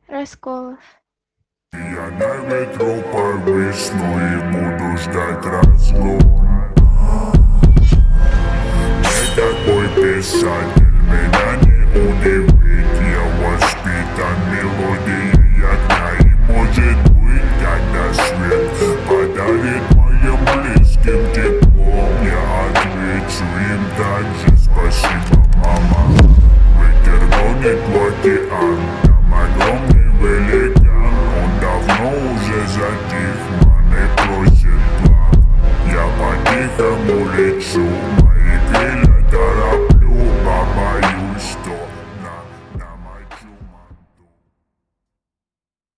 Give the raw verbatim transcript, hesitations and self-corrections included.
Расколов. Я на ветру повисну и буду ждать разгон. Не такой писатель, меня не удивит. Я воспитан мелодией огня. И может быть, когда свет подарит моим близким теплом, я отвечу им также: спасибо, мама. Ветер гонит в океан, там огромный великан. Он давно уже затих, маны просит план. Я по-тихому лечу.